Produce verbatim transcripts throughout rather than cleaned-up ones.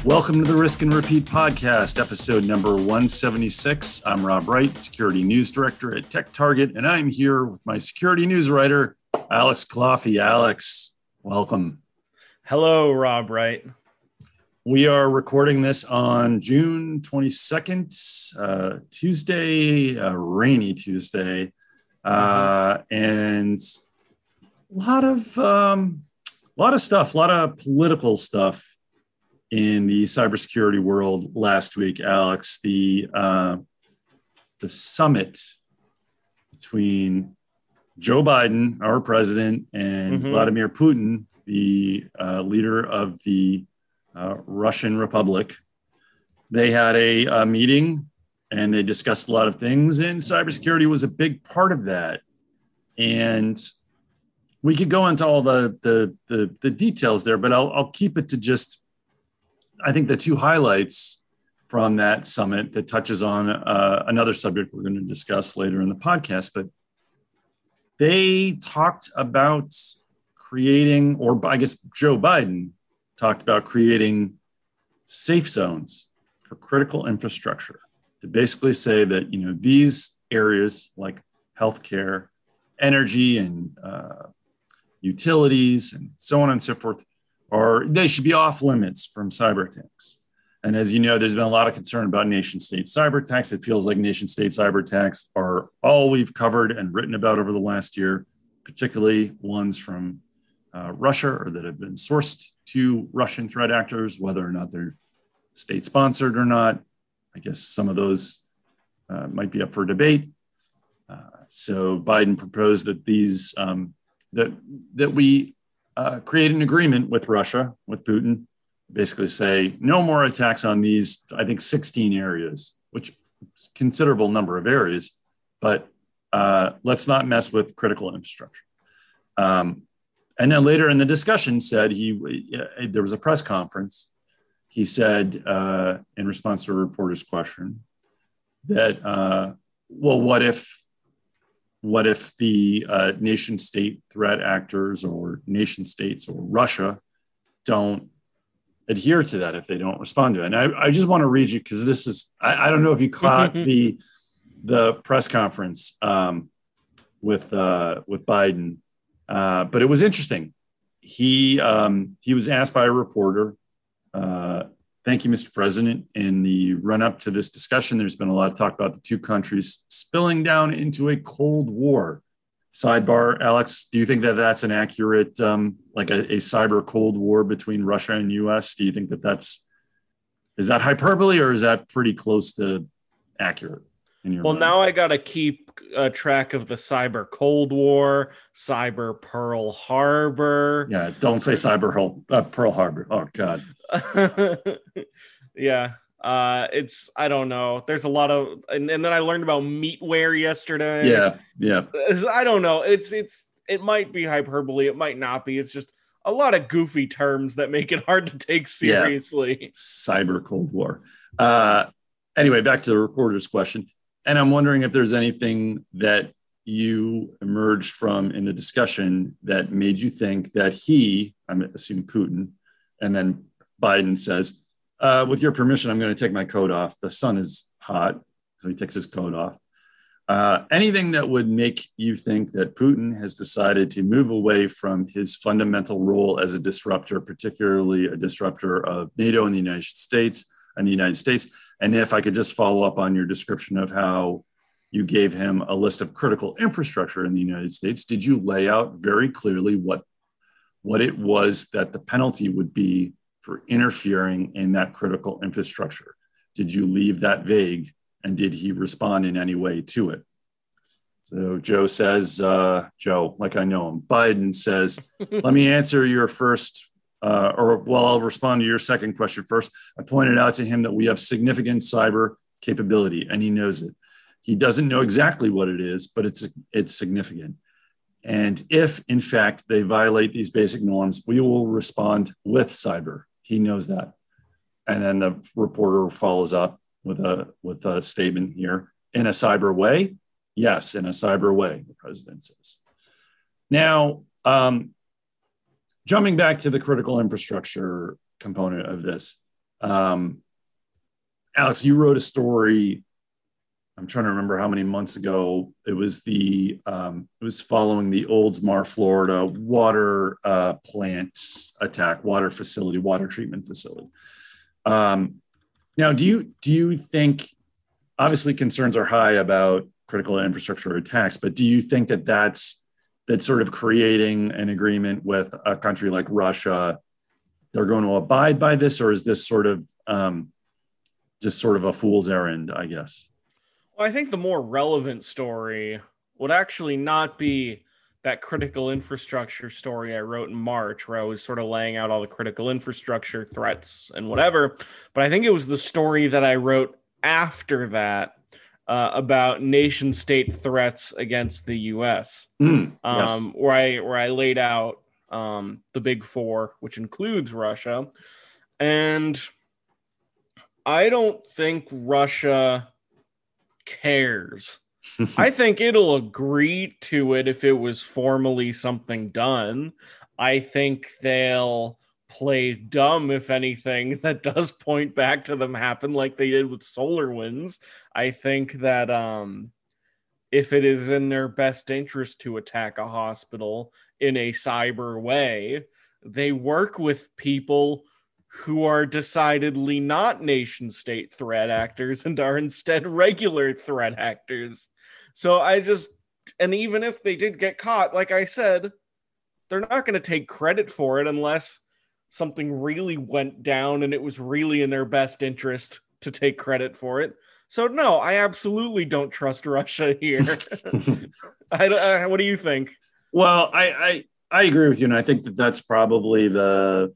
Welcome to the Risk and Repeat podcast, episode number one seventy-six. I'm Rob Wright, Security News Director at TechTarget, and I'm here with my security news writer, Alex Coffey. Alex, welcome. Hello, Rob Wright. We are recording this on June twenty-second, uh, Tuesday, a rainy Tuesday, uh, and a lot of um, a lot of stuff, a lot of political stuff in the cybersecurity world last week, Alex. The uh, the summit between Joe Biden, our president, and mm-hmm. Vladimir Putin, the uh, leader of the uh, Russian Republic. They had a, a meeting and they discussed a lot of things, and cybersecurity was a big part of that. And we could go into all the the the, the details there, but I'll I'll keep it to just, I think, the two highlights from that summit that touches on uh, another subject we're going to discuss later in the podcast. But they talked about creating, or I guess Joe Biden talked about creating safe zones for critical infrastructure to basically say that, you know, these areas like healthcare, energy, and uh, utilities, and so on and so forth, or they should be off limits from cyber attacks. And as you know, there's been a lot of concern about nation state cyber attacks. It feels like nation state cyber attacks are all we've covered and written about over the last year, particularly ones from uh, Russia or that have been sourced to Russian threat actors, whether or not they're state sponsored or not. I guess some of those uh, might be up for debate. Uh, so Biden proposed that these, um, that, that we Uh, create an agreement with Russia, with Putin, basically say no more attacks on these, I think, sixteen areas, which is a considerable number of areas, but uh, let's not mess with critical infrastructure. Um, and then later in the discussion said he, uh, there was a press conference. He said, uh, in response to a reporter's question, that, uh, well, what if What if the uh, nation state threat actors or nation states or Russia don't adhere to that, if they don't respond to it? And I, I just want to read you, because this is, I, I don't know if you caught the the press conference um, with uh, with Biden, uh, but it was interesting. He um, he was asked by a reporter, uh, thank you, Mister President. In the run up to this discussion, there's been a lot of talk about the two countries spilling down into a Cold War. Sidebar, Alex, do you think that that's an accurate, um, like a, a cyber Cold War between Russia and U S? Do you think that that's, is that hyperbole, or is that pretty close to accurate in your Well, mind? now I got to keep uh, track of the cyber Cold War, cyber Pearl Harbor. Yeah, don't say cyber uh, Pearl Harbor. Oh, God. yeah. Uh, it's, I don't know. There's a lot of, and, and then I learned about meatware yesterday. Yeah. Yeah. I don't know. It's, it's, it might be hyperbole. It might not be. It's just a lot of goofy terms that make it hard to take seriously. Yeah. Cyber Cold War. Uh, anyway, back to the reporter's question. And I'm wondering if there's anything that you emerged from in the discussion that made you think that he, I'm assuming Putin, and then Biden says, uh, with your permission, I'm going to take my coat off. The sun is hot, so he takes his coat off. Uh, anything that would make you think that Putin has decided to move away from his fundamental role as a disruptor, particularly a disruptor of NATO and the United States and the United States. And if I could just follow up on your description of how you gave him a list of critical infrastructure in the United States, did you lay out very clearly what, what it was that the penalty would be for interfering in that critical infrastructure? Did you leave that vague, and did he respond in any way to it? So Joe says, uh, Joe, like I know him, Biden says, let me answer your first, uh, or well, I'll respond to your second question first. I pointed out to him that we have significant cyber capability, and he knows it. He doesn't know exactly what it is, but it's it's significant. And if, in fact, they violate these basic norms, we will respond with cyber. He knows that. And then the reporter follows up with a with a statement here. In a cyber way? Yes, in a cyber way, the president says. Now, um, jumping back to the critical infrastructure component of this, Um, Alex, you wrote a story. I'm trying to remember how many months ago. It was the um, it was following the Oldsmar, Florida water uh, plant attack, water facility, water treatment facility. Um, now, do you do you think? Obviously, concerns are high about critical infrastructure attacks, but do you think that that's that sort of creating an agreement with a country like Russia? They're going to abide by this, or is this sort of um, just sort of a fool's errand, I guess? Well, I think the more relevant story would actually not be that critical infrastructure story I wrote in March, where I was sort of laying out all the critical infrastructure threats and whatever. But I think it was the story that I wrote after that uh, about nation state threats against the U S. Mm, um, yes. where I where I laid out um, the big four, which includes Russia. And I don't think Russia cares. I think it'll agree to it if it was formally something done. I think they'll play dumb, if anything, that does point back to them happen like they did with SolarWinds. I think that um, if it is in their best interest to attack a hospital in a cyber way, they work with people who are decidedly not nation state threat actors and are instead regular threat actors. So I just, and even if they did get caught, like I said, they're not going to take credit for it unless something really went down and it was really in their best interest to take credit for it. So no, I absolutely don't trust Russia here. I, uh, what do you think? Well, I, I I agree with you, and I think that that's probably the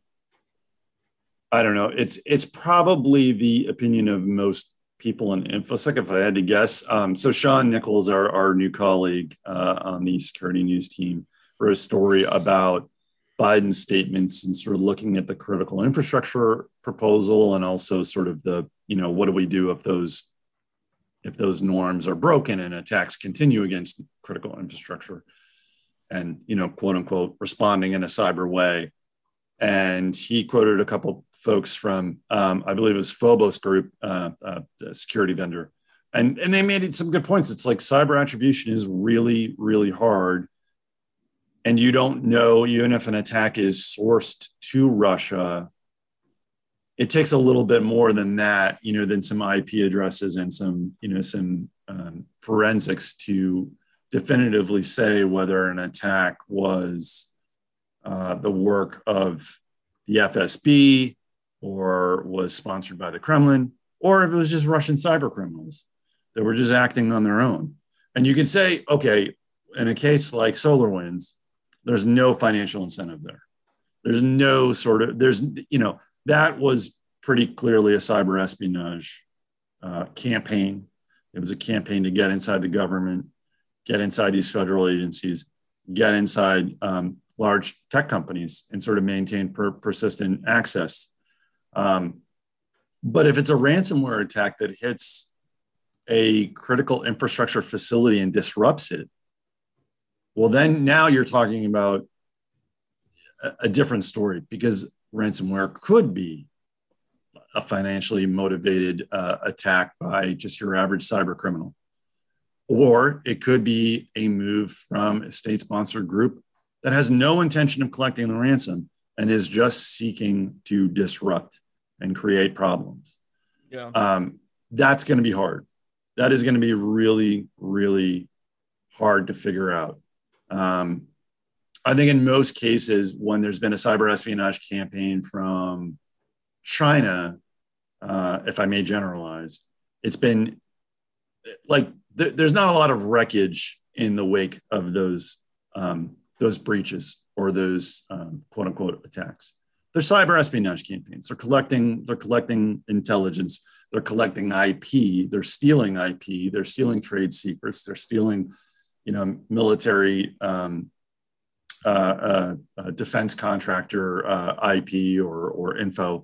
I don't know. It's it's probably the opinion of most people in InfoSec, if I had to guess. Um, so Sean Nichols, our, our new colleague uh, on the security news team, wrote a story about Biden's statements and sort of looking at the critical infrastructure proposal and also sort of the, you know, what do we do if those if those norms are broken and attacks continue against critical infrastructure and, you know, quote unquote, responding in a cyber way. And he quoted a couple folks from, um, I believe it was Phobos Group, uh, uh, the security vendor. And, and they made some good points. It's like cyber attribution is really, really hard. And you don't know, even if an attack is sourced to Russia, it takes a little bit more than that, you know, than some I P addresses and some, you know, some um, forensics to definitively say whether an attack was Uh, the work of the F S B or was sponsored by the Kremlin, or if it was just Russian cyber criminals that were just acting on their own. And you can say, okay, in a case like SolarWinds, there's no financial incentive there. There's no sort of, there's, you know, that was pretty clearly a cyber espionage uh, campaign. It was a campaign to get inside the government, get inside these federal agencies, get inside um, large tech companies and sort of maintain per- persistent access. Um, but if it's a ransomware attack that hits a critical infrastructure facility and disrupts it, well, then now you're talking about a, a different story, because ransomware could be a financially motivated uh, attack by just your average cyber criminal. Or it could be a move from a state-sponsored group that has no intention of collecting the ransom and is just seeking to disrupt and create problems. Yeah. Um, that's going to be hard. That is going to be really, really hard to figure out. Um, I think in most cases, when there's been a cyber espionage campaign from China, uh, if I may generalize, it's been like th- there's not a lot of wreckage in the wake of those um, those breaches or those um, quote unquote attacks. They're cyber espionage campaigns. They're collecting, they're collecting intelligence. They're collecting I P. They're stealing I P. They're stealing trade secrets. They're stealing, you know, military um, uh, uh, uh, defense contractor uh, I P or or info.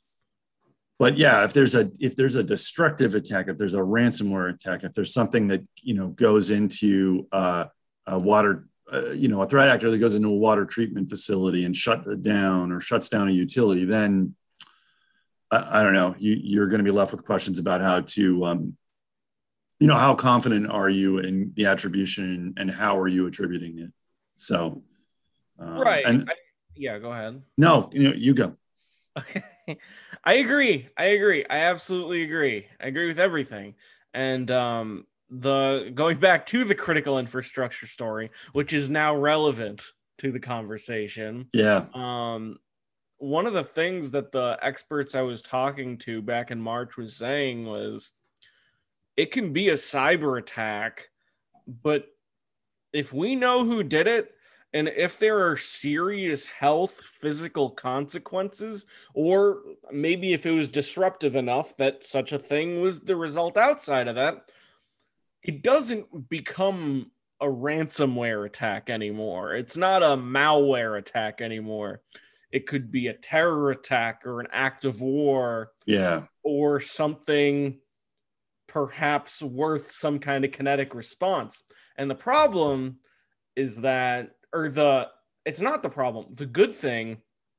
But yeah, if there's a if there's a destructive attack, if there's a ransomware attack, if there's something that, you know, goes into uh, a water, uh, you know, a threat actor that goes into a water treatment facility and shut it down or shuts down a utility, then I, I don't know, you, you're going to be left with questions about how to, um, you know, how confident are you in the attribution and how are you attributing it? So, um, Right. and I, yeah, go ahead. no, you know, you go. Okay. I agree. I agree. I absolutely agree. I agree with everything. And um, the going back to the critical infrastructure story, which is now relevant to the conversation. Yeah. Um, one of the things that the experts I was talking to back in March was saying was it can be a cyber attack, but if we know who did it, and if there are serious health, physical consequences, or maybe if it was disruptive enough that such a thing was the result outside of that, it doesn't become a ransomware attack anymore. It's not a malware attack anymore. It could be a terror attack or an act of war. Yeah. Or something perhaps worth some kind of kinetic response. And the problem is that, or the, it's not the problem. The good thing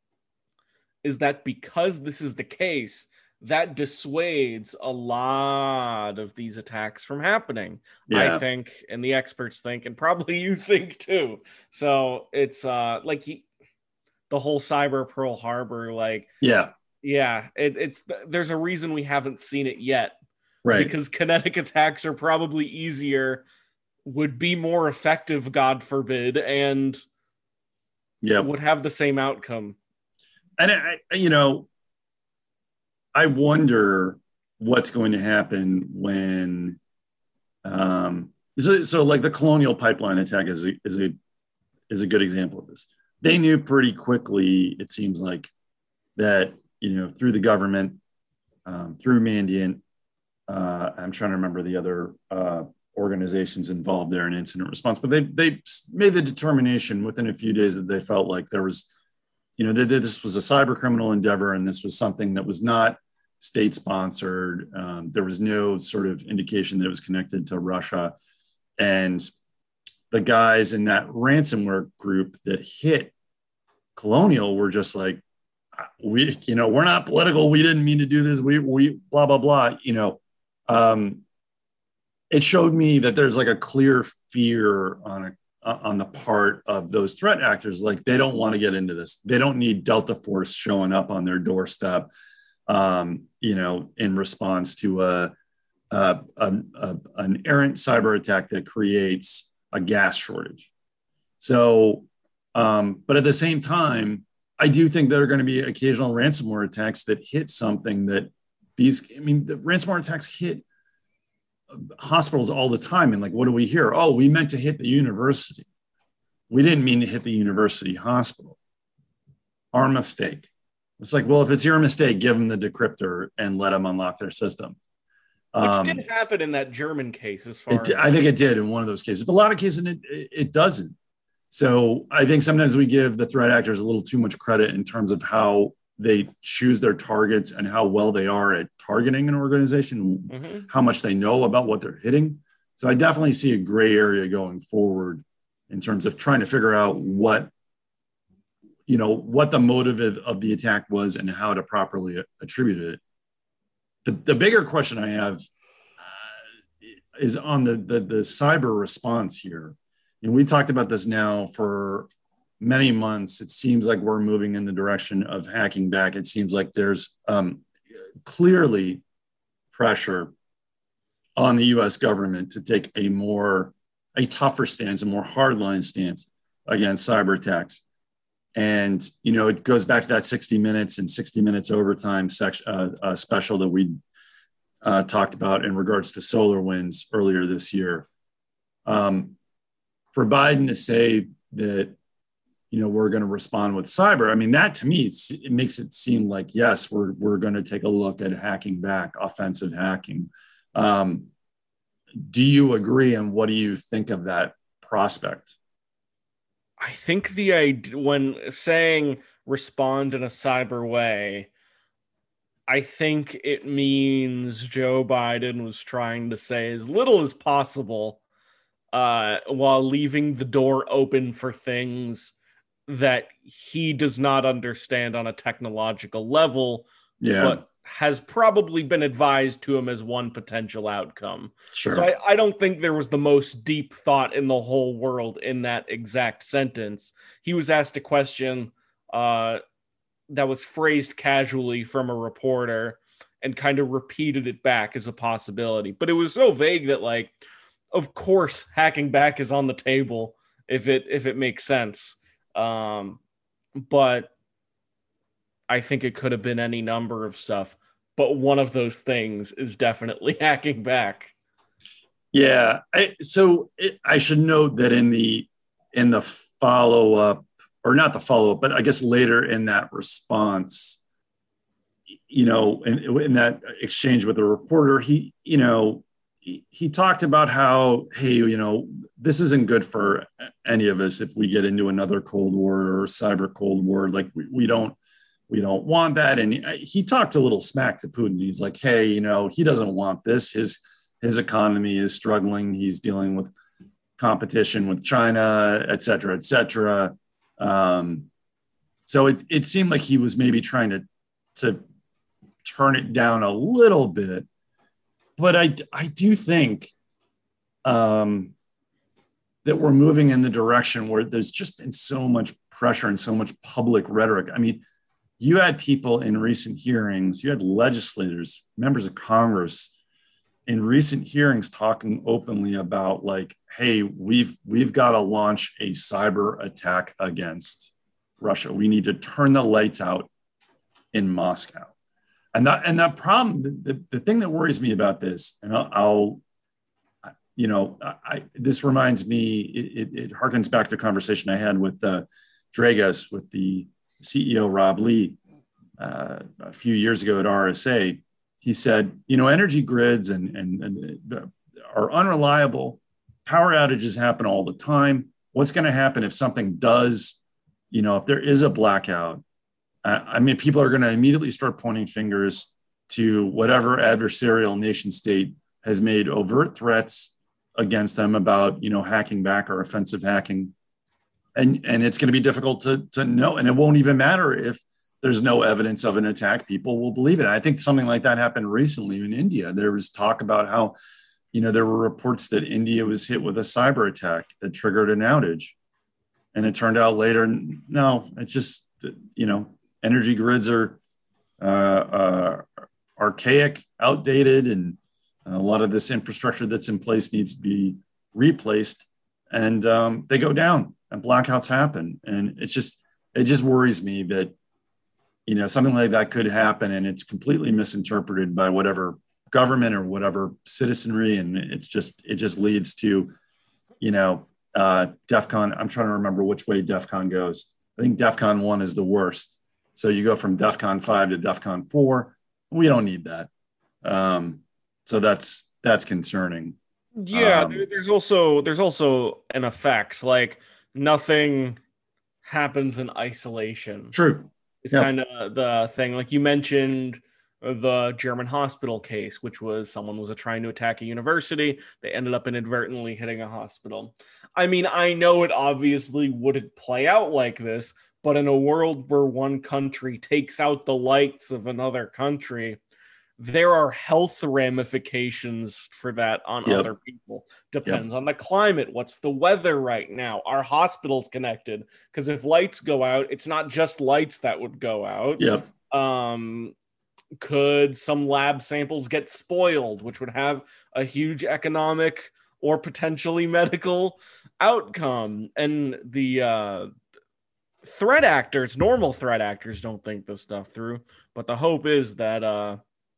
is that because this is the case, that dissuades a lot of these attacks from happening. Yeah. I think, and the experts think, and probably you think too. So it's uh like he, the whole cyber Pearl Harbor, like, yeah, yeah, it, it's there's a reason we haven't seen it yet, right? Because kinetic attacks are probably easier, would be more effective, God forbid, and yeah, would have the same outcome. And I, you know, I wonder what's going to happen when, um, so, so like the Colonial Pipeline attack is a, is a is a good example of this. They knew pretty quickly, it seems like, that, you know, through the government, um, through Mandiant, uh, I'm trying to remember the other uh, organizations involved there in incident response, but they they made the determination within a few days that they felt like there was, you know, that this was a cyber criminal endeavor and this was something that was not state sponsored. Um, there was no sort of indication that it was connected to Russia. And the guys in that ransomware group that hit Colonial were just like, we, you know, we're not political. We didn't mean to do this. We, we, blah, blah, blah. You know, um, it showed me that there's like a clear fear on a, on the part of those threat actors. Like they don't want to get into this. They don't need Delta Force showing up on their doorstep, um, you know, in response to a, a, a, a an errant cyber attack that creates a gas shortage. So, um, but at the same time, I do think there are going to be occasional ransomware attacks that hit something that these, I mean, the ransomware attacks hit hospitals all the time. And like, what do we hear? Oh, we meant to hit the university. We didn't mean to hit the university hospital. Our mistake. It's like, well, if it's your mistake, give them the decryptor and let them unlock their system. Which um, did happen in that German case, as far it, as I think it did in one of those cases, but a lot of cases it, it doesn't. So I think sometimes we give the threat actors a little too much credit in terms of how they choose their targets and how well they are at targeting an organization, mm-hmm. how much they know about what they're hitting. So I definitely see a gray area going forward in terms of trying to figure out what, you know, what the motive of, of the attack was and how to properly attribute it. The, the bigger question I have uh, is on the, the, the cyber response here. And we talked about this now for many months. It seems like we're moving in the direction of hacking back. It seems like there's um, clearly pressure on the U S government to take a more, a tougher stance, a more hardline stance against cyber attacks. And, you know, it goes back to that sixty minutes and sixty minutes overtime section, uh, uh, special that we uh, talked about in regards to SolarWinds earlier this year. Um, for Biden to say that, you know, we're going to respond with cyber, I mean, that to me, it's, it makes it seem like, yes, we're, we're going to take a look at hacking back, offensive hacking. Um, do you agree? And what do you think of that prospect? I think the idea, when saying respond in a cyber way, I think it means Joe Biden was trying to say as little as possible uh, while leaving the door open for things that he does not understand on a technological level, yeah. but has probably been advised to him as one potential outcome. Sure. So I, I don't think there was the most deep thought in the whole world in that exact sentence. He was asked a question uh, that was phrased casually from a reporter and kind of repeated it back as a possibility. But it was so vague that, like, of course, hacking back is on the table if it if it makes sense. Um, but I think it could have been any number of stuff. But one of those things is definitely hacking back. Yeah. I, so it, I should note that in the in the follow up, or not the follow up, but I guess later in that response, you know, in, in that exchange with the reporter, he, you know, he, he talked about how, hey, you know, this isn't good for any of us if we get into another Cold War or cyber Cold War. Like we, we don't, we don't want that. And he, he talked a little smack to Putin. He's like, hey, you know, he doesn't want this. His, his economy is struggling. He's dealing with competition with China, et cetera, et cetera. Um, so it, it seemed like he was maybe trying to, to turn it down a little bit, but I, I do think um, that we're moving in the direction where there's just been so much pressure and so much public rhetoric. I mean, you had people in recent hearings, you had legislators, members of Congress in recent hearings talking openly about, like, hey, we've we've got to launch a cyber attack against Russia. We need to turn the lights out in Moscow. And that and that problem, the, the, the thing that worries me about this, and I'll, I'll you know, I, this reminds me, it, it, it harkens back to a conversation I had with uh, Dragas, with the C E O, Rob Lee, uh, a few years ago at R S A. He said, you know, energy grids and, and, and are unreliable. Power outages happen all the time. What's going to happen if something does, you know, if there is a blackout? Uh, I mean, people are going to immediately start pointing fingers to whatever adversarial nation state has made overt threats against them about, you know, hacking back or offensive hacking. And, and it's going to be difficult to, to know. And it won't even matter if there's no evidence of an attack. People will believe it. I think something like that happened recently in India. There was talk about how, you know, there were reports that India was hit with a cyber attack that triggered an outage. And it turned out later, no, it just, you know, energy grids are uh, uh, archaic, outdated, and a lot of this infrastructure that's in place needs to be replaced. And um, they go down and blackouts happen. And it's just, it just worries me that, you know, something like that could happen and it's completely misinterpreted by whatever government or whatever citizenry. And it's just, it just leads to, you know, uh, DEFCON. I'm trying to remember which way DEFCON goes. I think DEFCON one is the worst. So you go from DEFCON five to DEFCON four. We don't need that. Um, so that's, that's concerning. Yeah. Um, There's also, there's also an effect, like nothing happens in isolation. True. It's Yep. kind of the thing. Like you mentioned the German hospital case, which was someone was trying to attack a university. They ended up inadvertently hitting a hospital. I mean, I know it obviously wouldn't play out like this, but in a world where one country takes out the lights of another country, there are health ramifications for that on Yep. other people. Depends yep. on the climate. What's the weather right now? Are hospitals connected? Because if lights go out, it's not just lights that would go out. Yep. Um, could some lab samples get spoiled, which would have a huge economic or potentially medical outcome? And the uh, threat actors, normal threat actors, don't think this stuff through. But the hope is that uh,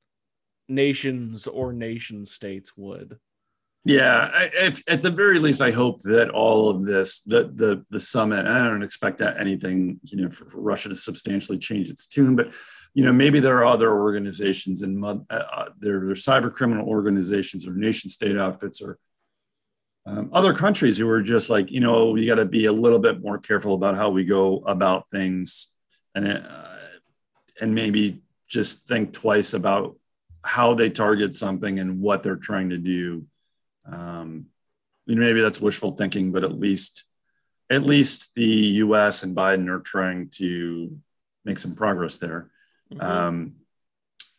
nations or nation states would. Yeah, I, if, at the very least, I hope that all of this, the the the summit, I don't expect that anything, you know, for, for Russia to substantially change its tune, but you know, maybe there are other organizations and uh, there are cyber criminal organizations or nation state outfits or um, other countries who are just like, you know, we got to be a little bit more careful about how we go about things, and uh, and maybe just think twice about how they target something and what they're trying to do. Um, you know, maybe that's wishful thinking, but at least, at least the U S and Biden are trying to make some progress there. Mm-hmm. Um,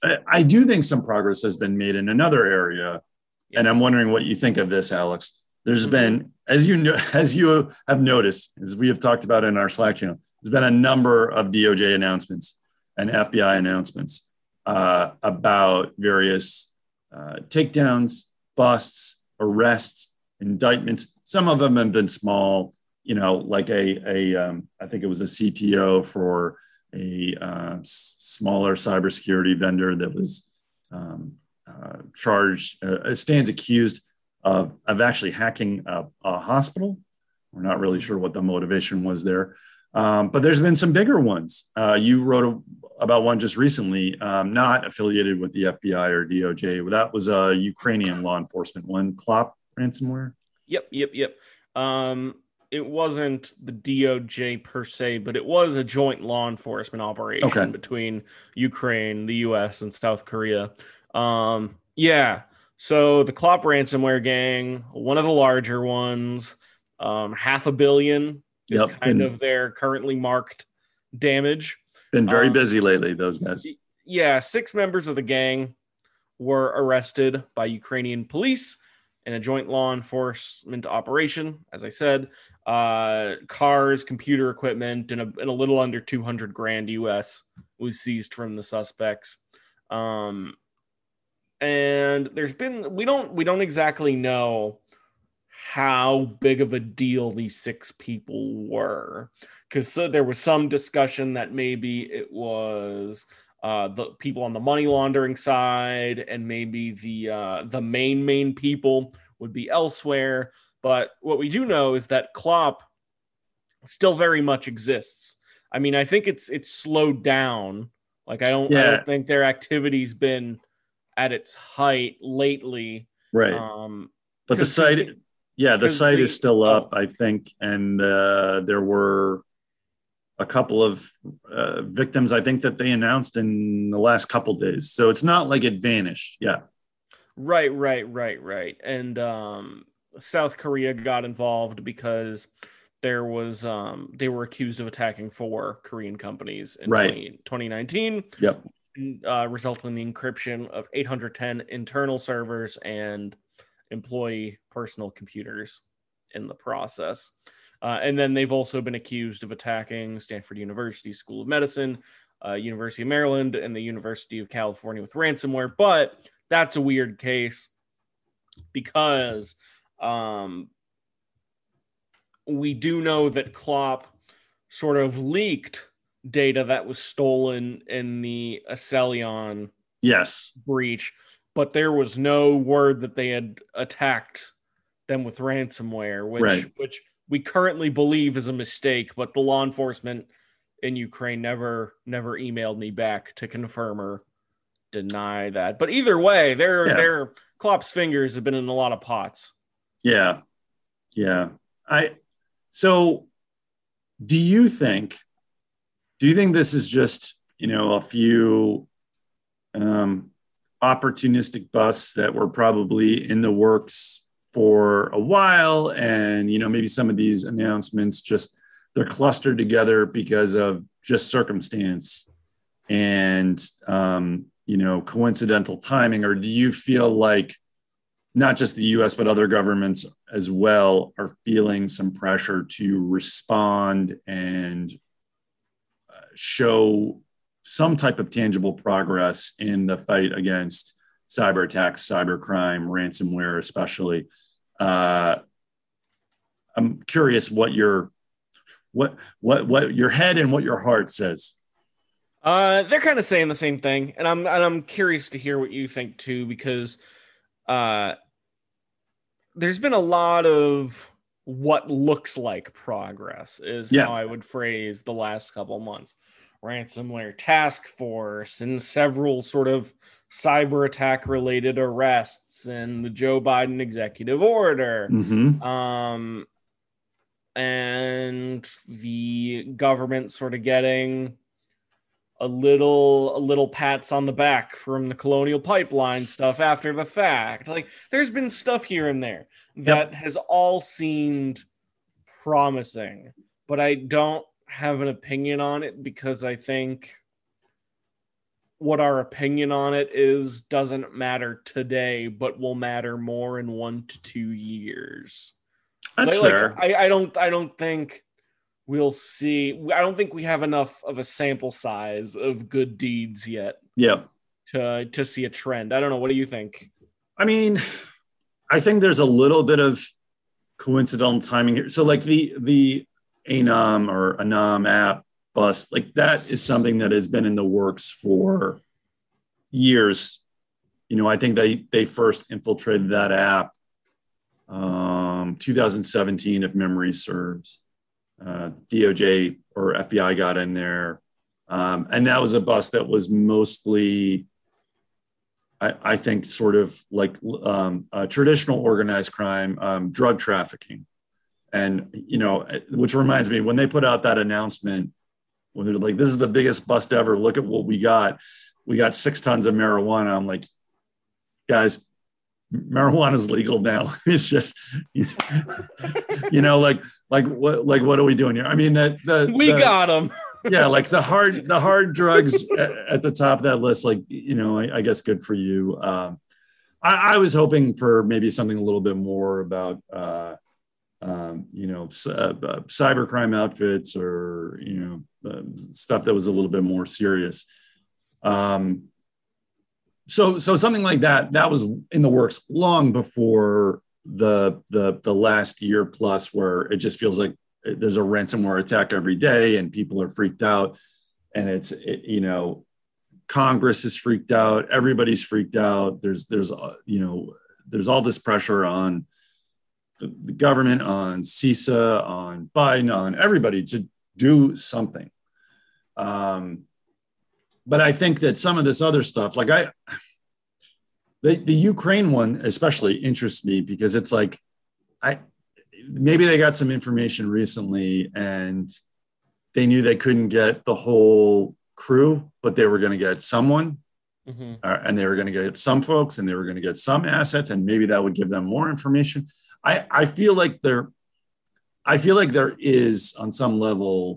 I, I do think some progress has been made in another area. Yes. And I'm wondering what you think of this, Alex. There's mm-hmm. been, as you know, as you have noticed, as we have talked about in our Slack channel, there's been a number of D O J announcements and F B I announcements uh, about various uh, takedowns, busts, arrests, indictments. Some of them have been small, you know, like a, a um, I think it was a C T O for a uh, s- smaller cybersecurity vendor that was um, uh, charged, uh, stands accused of, of actually hacking a, a hospital. We're not really sure what the motivation was there. Um, but there's been some bigger ones. Uh, you wrote a, about one just recently, um, not affiliated with the F B I or D O J. That was a Ukrainian law enforcement one, Clop ransomware. Yep, yep, yep. Um, it wasn't the D O J per se, but it was a joint law enforcement operation okay. between Ukraine, the U S, and South Korea. Um, yeah. So the Clop ransomware gang, one of the larger ones, um, half a billion is yep. kind been, of their currently marked damage. Been very um, busy lately, those guys. Yeah, six members of the gang were arrested by Ukrainian police in a joint law enforcement operation. As I said, uh, cars, computer equipment, and a, and a little under two hundred grand U S was seized from the suspects. Um, and there's been, we don't, we don't exactly know how big of a deal these six people were, because so there was some discussion that maybe it was uh, the people on the money laundering side, and maybe the uh, the main main people would be elsewhere. But what we do know is that Clop still very much exists. I mean, I think it's it's slowed down. Like I don't, yeah. I don't think their activity's been at its height lately. Right. Um, but the site. They, Yeah, the site they, is still up, oh. I think, and uh, there were a couple of uh, victims, I think, that they announced in the last couple days. So it's not like it vanished. Yeah. Right, right, right, right. And um, South Korea got involved because there was um, they were accused of attacking four Korean companies in right. twenty nineteen. Yep. Uh, resulting in the encryption of eight hundred ten internal servers and employee personal computers in the process. Uh, and then they've also been accused of attacking Stanford University School of Medicine, uh, University of Maryland, and the University of California with ransomware. But that's a weird case because um, we do know that Clop sort of leaked data that was stolen in the Acelion yes. breach, but there was no word that they had attacked them with ransomware, which right. which we currently believe is a mistake, but the law enforcement in Ukraine never never emailed me back to confirm or deny that. But either way, their yeah. their Clop's fingers have been in a lot of pots. Yeah. Yeah. I so do you think do you think this is just, you know, a few um opportunistic busts that were probably in the works for a while, and you know maybe some of these announcements just they're clustered together because of just circumstance and um, you know coincidental timing? Or do you feel like not just the U S but other governments as well are feeling some pressure to respond and uh, show some type of tangible progress in the fight against cyber attacks, cybercrime, ransomware, especially? Uh, I'm curious what your what what what your head and what your heart says. Uh, they're kind of saying the same thing, and I'm and I'm curious to hear what you think too, because uh, there's been a lot of what looks like progress, is yeah. how I would phrase the last couple months. Ransomware task force and several sort of cyber attack related arrests and the Joe Biden executive order. Mm-hmm. Um, and the government sort of getting a little, a little pats on the back from the Colonial Pipeline stuff after the fact. Like there's been stuff here and there that yep. has all seemed promising, but I don't have an opinion on it because I think what our opinion on it is doesn't matter today, but will matter more in one to two years. That's like, fair. Like, I, I don't I don't think we'll see. I don't think we have enough of a sample size of good deeds yet. Yeah. To to see a trend. I don't know. What do you think? I mean, I think there's a little bit of coincidental timing here. So like the the Anom or Anom app bust, like that is something that has been in the works for years. You know, I think they they first infiltrated that app um, two thousand seventeen, if memory serves. Uh, D O J or F B I got in there. Um, and that was a bust that was mostly, I, I think, sort of like um, uh, traditional organized crime, um, drug trafficking. And, you know, which reminds me, when they put out that announcement, when they're like, this is the biggest bust ever, look at what we got. We got six tons of marijuana. I'm like, guys, marijuana is legal now. It's just, you know, like, like what, like, what are we doing here? I mean, that the, we the, got them. Yeah. Like the hard, the hard drugs at, at the top of that list, like, you know, I, I guess good for you. Um, I, I was hoping for maybe something a little bit more about, uh, um, you know, c- uh, uh, cybercrime outfits or, you know, uh, stuff that was a little bit more serious. Um, so, so something like that, that was in the works long before the, the, the last year plus, where it just feels like there's a ransomware attack every day and people are freaked out, and it's, it, you know, Congress is freaked out. Everybody's freaked out. There's, there's, uh, you know, there's all this pressure on the, the government, on CISA, on Biden, on everybody to do something. Um, But I think that some of this other stuff, like I, the, the Ukraine one especially interests me because it's like, I, maybe they got some information recently and they knew they couldn't get the whole crew, but they were going to get someone mm-hmm. uh, and they were going to get some folks and they were going to get some assets, and maybe that would give them more information. I, I feel like there, I feel like there is on some level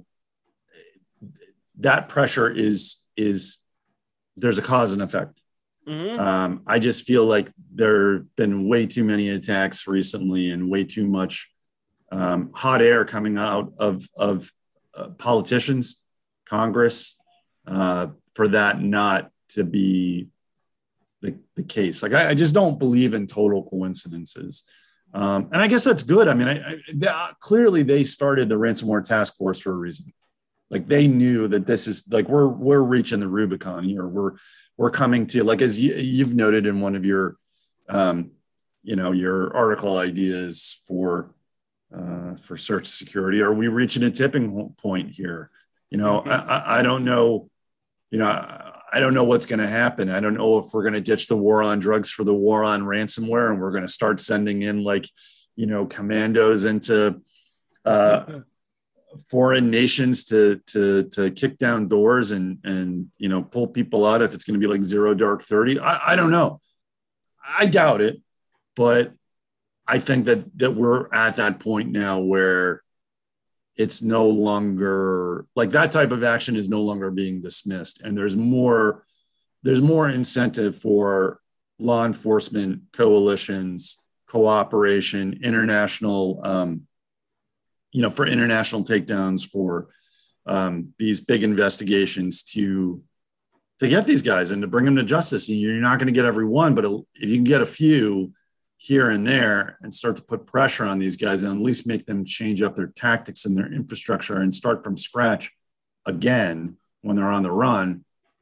that pressure is, is there's a cause and effect. Mm-hmm. Um, I just feel like there have been way too many attacks recently and way too much um, hot air coming out of, of uh, politicians, Congress, uh, for that not to be the, the case. Like, I, I just don't believe in total coincidences. Um, and I guess that's good. I mean, I, I, they, clearly they started the ransomware task force for a reason. Like, they knew that this is like, we're, we're reaching the Rubicon here. We're, we're coming to, like, as you, you've noted in one of your, um, you know, your article ideas for, uh, for search security, are we reaching a tipping point here? You know, mm-hmm. I, I don't know, you know, I don't know what's going to happen. I don't know if we're going to ditch the war on drugs for the war on ransomware, and we're going to start sending in, like, you know, commandos into, uh, foreign nations to to to kick down doors and and you know, pull people out if it's going to be like zero dark thirty. I, I don't know. I doubt it, but I think that that we're at that point now where it's no longer like that type of action is no longer being dismissed, and there's more there's more incentive for law enforcement coalitions, cooperation, international. Um, you know, for international takedowns, for um, these big investigations to, to get these guys and to bring them to justice. You're not going to get every one, but if you can get a few here and there and start to put pressure on these guys and at least make them change up their tactics and their infrastructure and start from scratch again when they're on the run,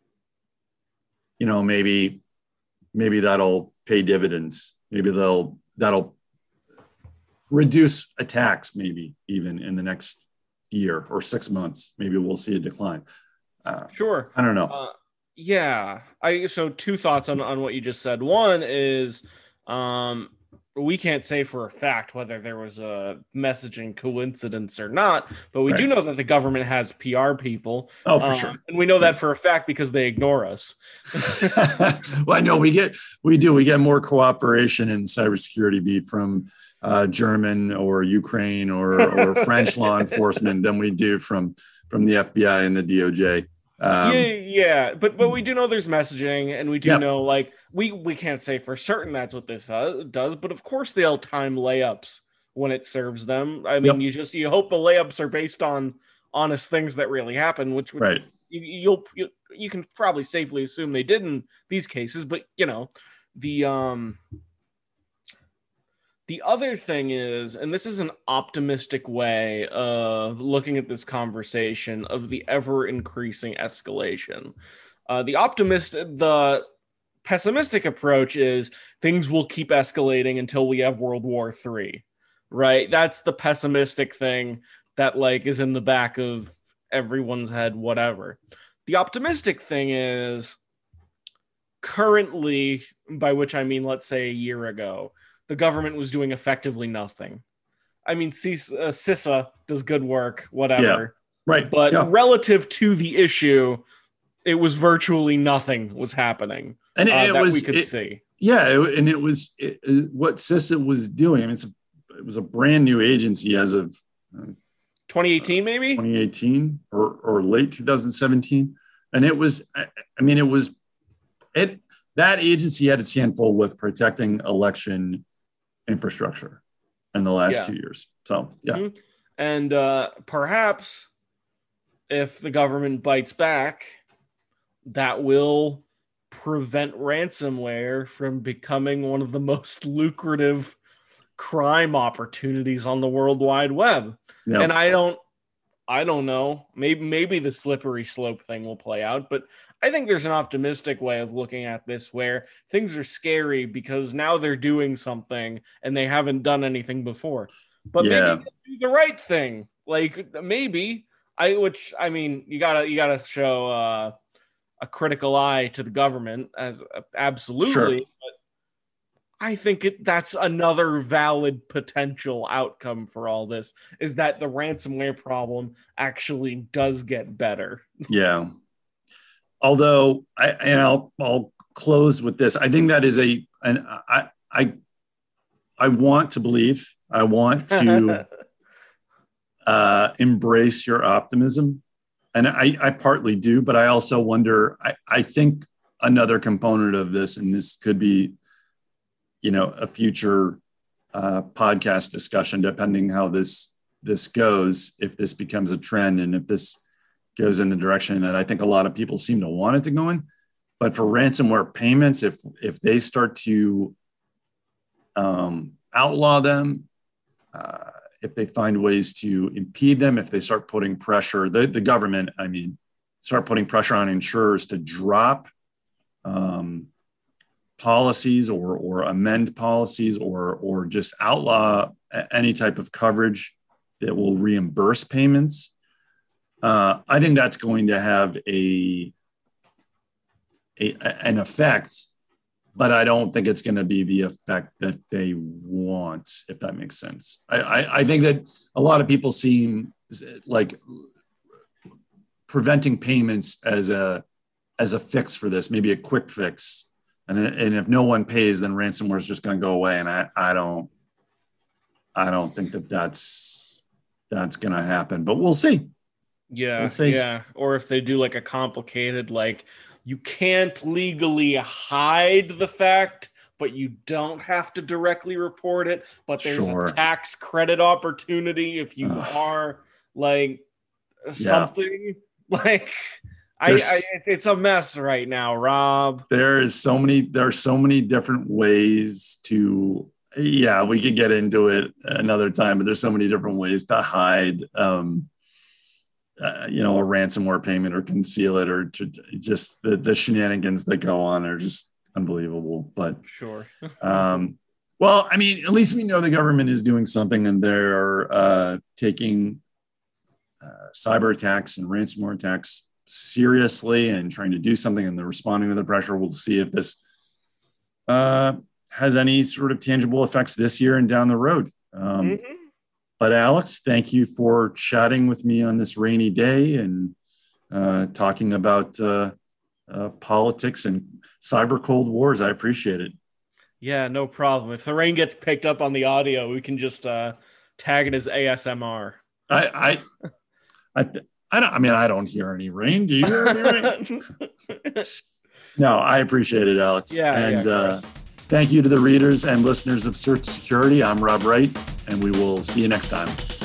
you know, maybe, maybe that'll pay dividends. Maybe they'll, that'll reduce attacks, maybe even in the next year or six months. Maybe we'll see a decline. Uh, sure. I don't know. Uh, yeah. I so two thoughts on, on what you just said. One is um, we can't say for a fact whether there was a messaging coincidence or not, but we right. do know that the government has P R people. Oh, for um, sure. And we know that for a fact because they ignore us. Well, I know we get, we do, we get more cooperation in the cybersecurity beat from Uh, German or Ukraine or, or French law enforcement than we do from from the F B I and the D O J. Yeah, Um, yeah, but but we do know there's messaging, and we do yeah, know like we we can't say for certain that's what this uh, does, but of course they'll time layups when it serves them. I mean, yep, you just you hope the layups are based on honest things that really happen, which which right. you, you'll you, you can probably safely assume they did in these cases. But you know, the um the other thing is, and this is an optimistic way of looking at this conversation of the ever increasing escalation. Uh, the optimist, the pessimistic approach is things will keep escalating until we have World War Three, right? That's the pessimistic thing that like is in the back of everyone's head, whatever. The optimistic thing is currently, by which I mean, let's say a year ago, the government was doing effectively nothing. I mean, C- uh, CISA does good work, Yeah, whatever. right. But Yeah, relative to the issue, it was virtually nothing was happening and it, uh, it that we was could it, see. yeah, it, and it was it, it, what CISA was doing. I mean, it's a, it was a brand new agency as of uh, twenty eighteen, maybe? twenty eighteen or or late two thousand seventeen, and it was. I, I mean, it was it that agency had its handful with protecting election infrastructure in the last Yeah. two years. So yeah, Mm-hmm. And uh, perhaps if the government bites back, that will prevent ransomware from becoming one of the most lucrative crime opportunities on the World Wide Web. yeah, And I don't I don't know. Maybe maybe the slippery slope thing will play out, but I think there's an optimistic way of looking at this where things are scary because now they're doing something and they haven't done anything before. But maybe yeah. they'll do the right thing. Like maybe I which I mean, you got to you got to show uh, a critical eye to the government as uh, Sure. absolutely. I think it, that's another valid potential outcome for all this is that the ransomware problem actually does get better. Yeah. Although I and I'll I'll close with this. I think that is a and I I I want to believe. I want to uh, embrace your optimism, and I I partly do, but I also wonder. I I think another component of this, and this could be, you know, a future uh, podcast discussion, depending how this this goes. If this becomes a trend, and if this goes in the direction that I think a lot of people seem to want it to go in. But for ransomware payments, if if they start to um, outlaw them, uh, if they find ways to impede them, if they start putting pressure, the, the government, I mean, start putting pressure on insurers to drop um, policies or or amend policies or or just outlaw any type of coverage that will reimburse payments. Uh, I think that's going to have a, a an effect, but I don't think it's going to be the effect that they want, if that makes sense. I, I, I think that a lot of people seem like preventing payments as a as a fix for this, maybe a quick fix. And, and if no one pays, then ransomware is just going to go away. And I, I don't I don't think that that's that's going to happen, but we'll see. Yeah, We'll see. yeah. Or if they do like a complicated, like you can't legally hide the fact, but you don't have to directly report it. But there's Sure. a tax credit opportunity if you Ugh. are like Yeah. something like I, I. It's a mess right now, Rob. There is so many. There are so many different ways to. Yeah, we could get into it another time, but there's so many different ways to hide. Um, Uh, you know, a ransomware payment or conceal it, or to, just the, the shenanigans that go on are just unbelievable. But sure. um, well, I mean, at least we know the government is doing something, and they're uh, taking uh, cyber attacks and ransomware attacks seriously and trying to do something, and they're responding to the pressure. We'll see if this uh, has any sort of tangible effects this year and down the road. Um, Mm-hmm. But Alex, thank you for chatting with me on this rainy day and uh, talking about uh, uh, politics and cyber cold wars. I appreciate it. Yeah, no problem. If the rain gets picked up on the audio, we can just uh, tag it as A S M R. I I I, th- I don't. I mean, I don't hear any rain. Do you hear any rain? No, I appreciate it, Alex. Yeah, and yeah, uh, thank you to the readers and listeners of Search Security. I'm Rob Wright, and we will see you next time.